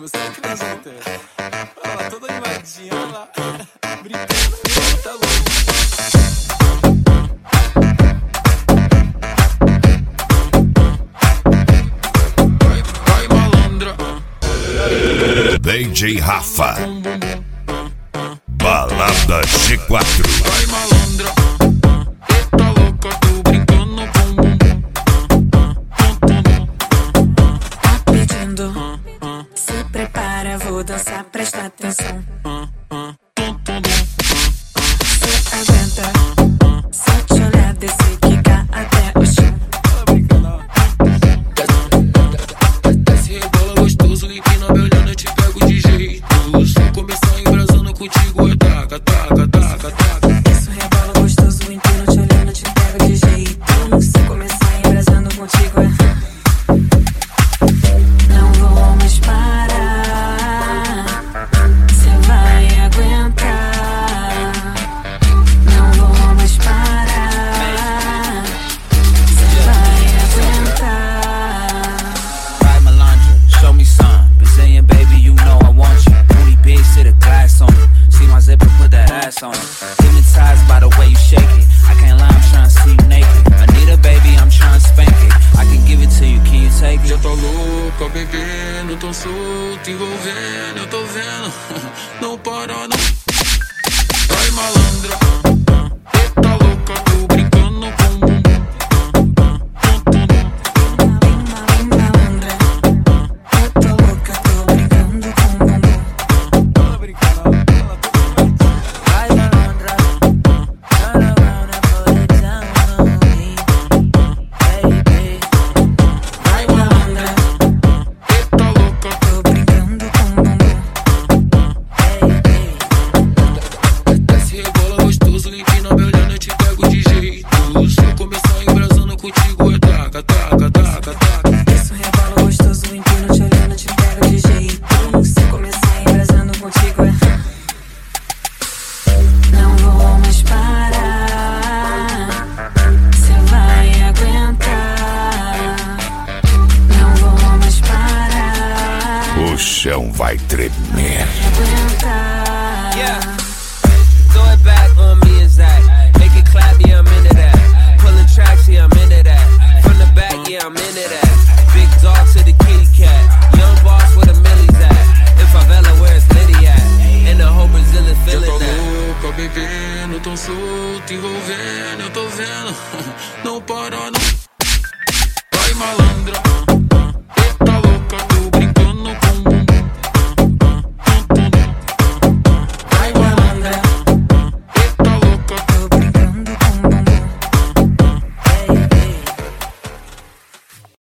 Você é criança, né? Olha lá, toda animadinha, olha lá. Brincando, tá louco. Vai, malandra. DJ Rafa, Balada G4. Vai, malandra. Eita louca, tô brincando com Tá pedindo, se prepara, vou dançar, presta atenção. Cê aguenta, se eu te olhar, descer, quicar até o chão. Desce, rebola gostoso, empina me olhando, eu te pego de jeito. Se começar embrasando contigo, é taca, taca, taca, taca. Isso rebola gostoso, empino te olhando, te pego de jeito. Se começar embrasando contigo, é... Não vou mais parar, cê vai aguentar. Não vou mais parar, cê vai aguentar. Right, Melandra, show me some. Brazilian baby, you know I want you. Booty big, sit a glass on it. See my zipper, put that ass on it. Hypnotized by the way you shake it. I can't lie, I'm trying to see you naked. Anita, baby, I'm trying to spank it. I can give it to you, can you take Já it? tô louca, bebendo, tão solto, envolvendo, eu tô vendo. Não para, não. Vai, malandra. Eita louca, tô brincando com Malandra, eu tô louca, tô brincando com o bumbum. Right, Melandra, turn around and put it down on me, baby. Vai, malandra. Eita louca, Tô brincando com o bumbum. desce, rebola gostoso, empina me olhando, eu te pego de jeito. Se eu começar embrasando contigo, é taca, taca, taca, taca. Isso rebola gostoso, empino te olhando, te pego de jeito. Se começar embrasando contigo, é... Não vou mais parar, cê vai aguentar. Não vou mais parar, O chão vai tremer. aguentar. Yeah.